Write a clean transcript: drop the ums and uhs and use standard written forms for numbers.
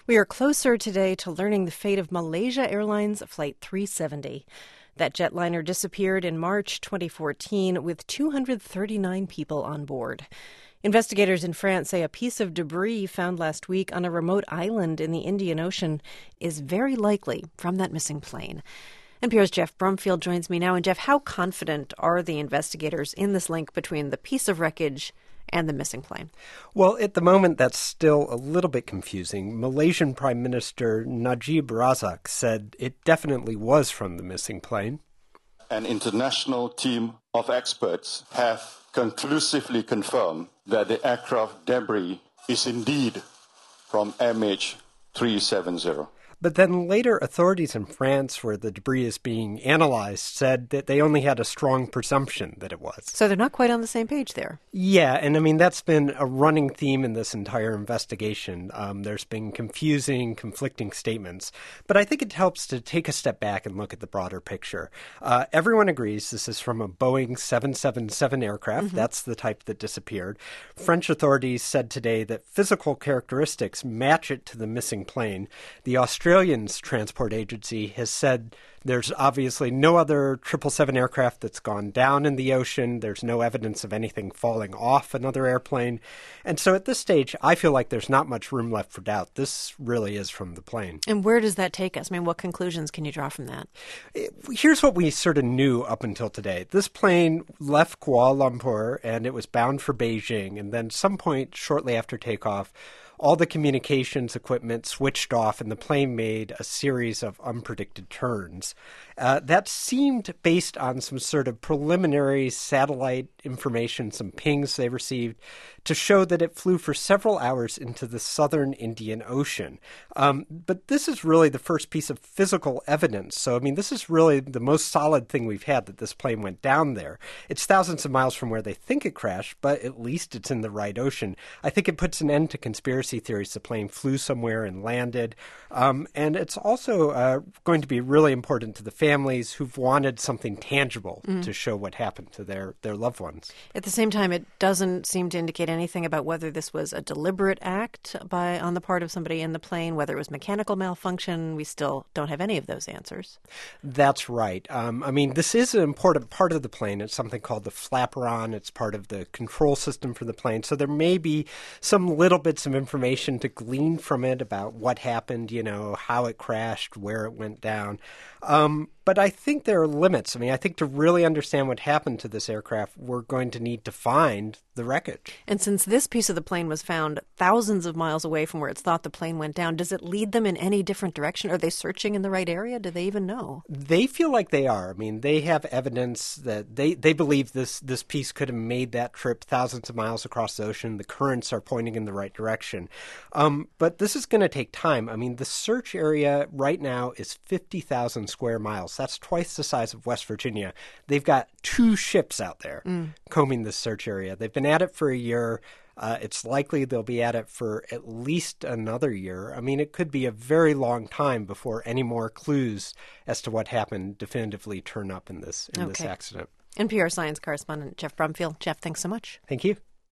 We are closer today to learning the fate of Malaysia Airlines Flight 370. That jetliner disappeared in March 2014 with 239 people on board. Investigators in France say a piece of debris found last week on a remote island in the Indian Ocean is very likely from that missing plane. NPR's Jeff Brumfield joins me now. And Jeff, how confident are the investigators in this link between the piece of wreckage and the missing plane? Well, at the moment, that's still a little bit confusing. Malaysian Prime Minister Najib Razak said it definitely was from the missing plane. An international team of experts have conclusively confirmed that the aircraft debris is indeed from MH370. But then later, authorities in France, where the debris is being analyzed, said that they only had a strong presumption that it was. So they're not quite on the same page there. Yeah, and I mean, that's been a running theme in this entire investigation. There's been conflicting statements. But I think it helps to take a step back and look at the broader picture. Everyone agrees this is from a Boeing 777 aircraft. Mm-hmm. That's the type that disappeared. French authorities said today that physical characteristics match it to the missing plane. The Australian Transport Agency has said there's obviously no other 777 aircraft that's gone down in the ocean. There's no evidence of anything falling off another airplane. And so at this stage, I feel like there's not much room left for doubt. This really is from the plane. And where does that take us? I mean, what conclusions can you draw from that? Here's what we sort of knew up until today. This plane left Kuala Lumpur and it was bound for Beijing. And then some point shortly after takeoff, all the communications equipment switched off and the plane made a series of unpredicted turns. That seemed based on some sort of preliminary satellite information, some pings they received, to show that it flew for several hours into the southern Indian Ocean. But this is really the first piece of physical evidence. So, I mean, this is really the most solid thing we've had, that this plane went down there. It's thousands of miles from where they think it crashed, but at least it's in the right ocean. I think it puts an end to conspiracy theories. The plane flew somewhere and landed. And it's also going to be really important to the families who've wanted something tangible to show what happened to their loved ones. At the same time, it doesn't seem to indicate anything about whether this was a deliberate act on the part of somebody in the plane, whether it was mechanical malfunction. We still don't have any of those answers. That's right. I mean, this is an important part of the plane. It's something called the flaperon. It's part of the control system for the plane. So there may be some little bits of information to glean from it about what happened, how it crashed, where it went down. But I think there are limits. I mean, I think to really understand what happened to this aircraft, we're going to need to find the wreckage. And since this piece of the plane was found thousands of miles away from where it's thought the plane went down, does it lead them in any different direction? Are they searching in the right area? Do they even know? They feel like they are. I mean, they have evidence that they believe this piece could have made that trip thousands of miles across the ocean. The currents are pointing in the right direction. But this is going to take time. I mean, the search area right now is 50,000 square miles. That's twice the size of West Virginia. They've got 2 ships out there combing this search area. They've been at it for a year. It's likely they'll be at it for at least another year. I mean, it could be a very long time before any more clues as to what happened definitively turn up in this accident. NPR science correspondent Jeff Brumfield. Jeff, thanks so much. Thank you.